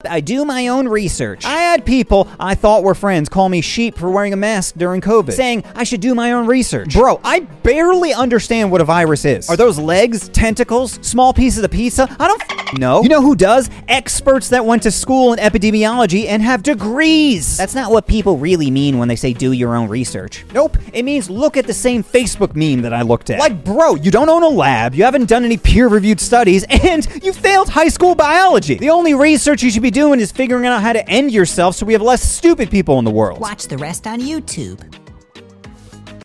I do my own research. I had people I thought were friends call me sheep for wearing a mask during COVID, saying I should do my own research. Bro, I barely understand what a virus is. Are those legs, tentacles, small pieces of pizza? I don't know. You know who does? Experts that went to school in epidemiology and have degrees. That's not what people really mean when they say do your own research. Nope, it means look at the same Facebook meme that I looked at. Like, bro, you don't own a lab, you haven't done any peer-reviewed studies, and you failed high school biology. The only research you should be doing is figuring out how to end yourself so we have less stupid people in the world. Watch the rest on YouTube.